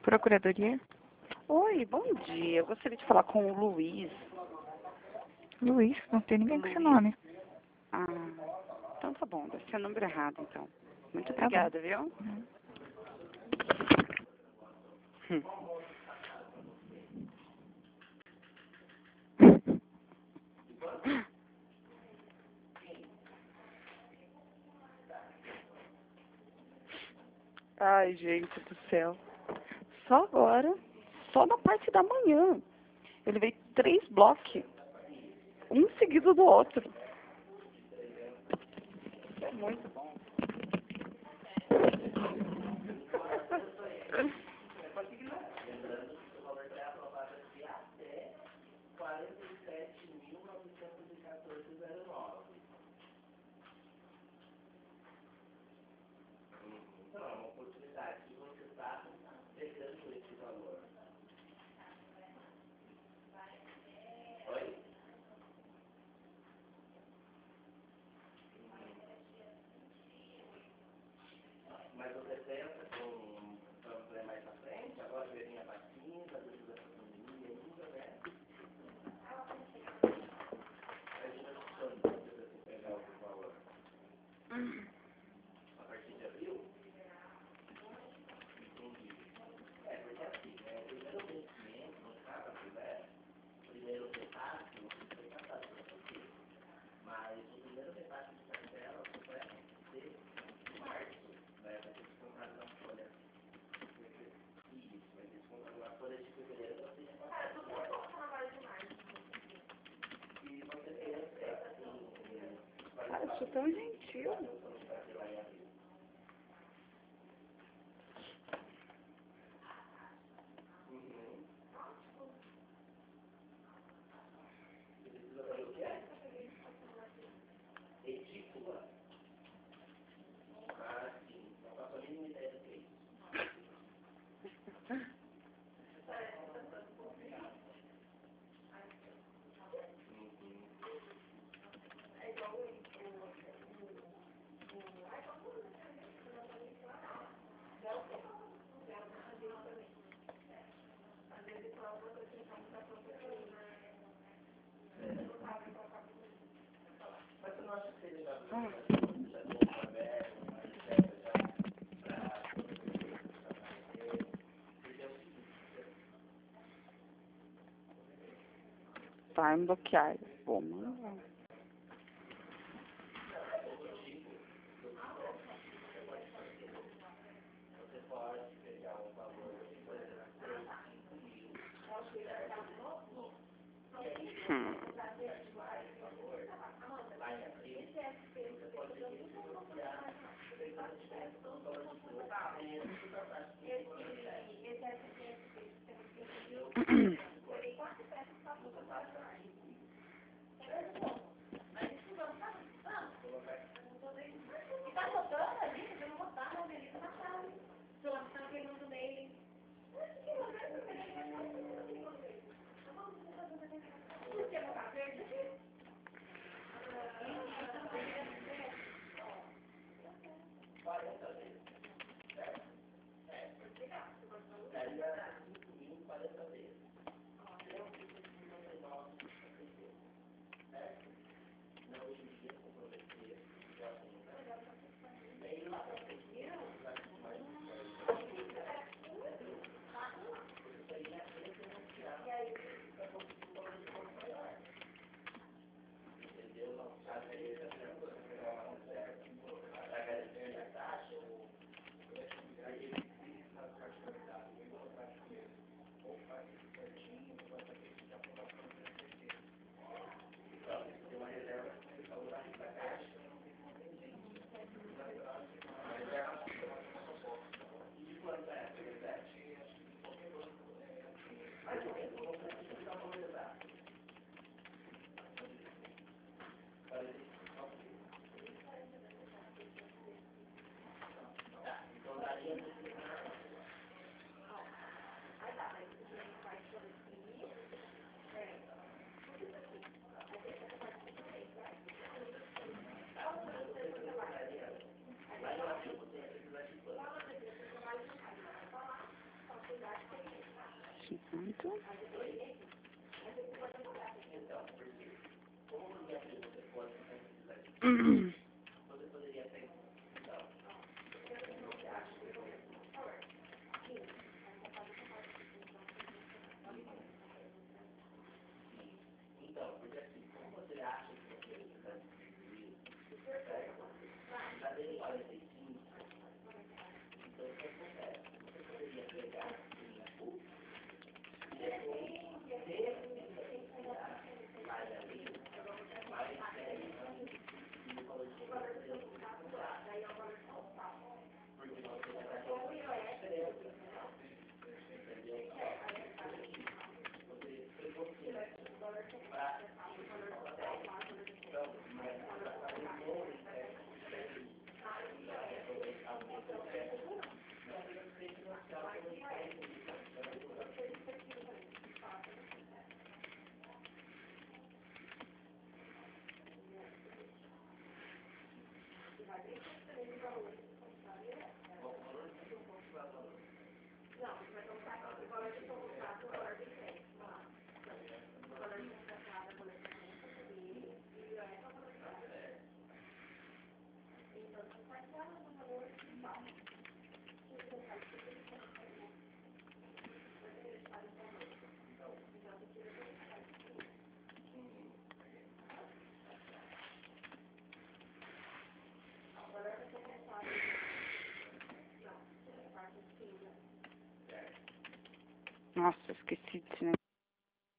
Procuradoria? Oi, bom dia. Eu gostaria de falar com o Luiz. Luiz, não tem ninguém com esse Luiz. nome. Ah, então tá bom. Deve ser o número errado, então. Muito Tá bom. obrigada, viu? Uhum. Hum. Ai, gente do céu. Só agora, só na parte da manhã. Ele veio 3 blocos, um seguido do outro. É muito bom. Cara, eu sou tão gentil. Time bloquear. Pô, mano. Hum. Isso. Nossa, esqueci desse negócio.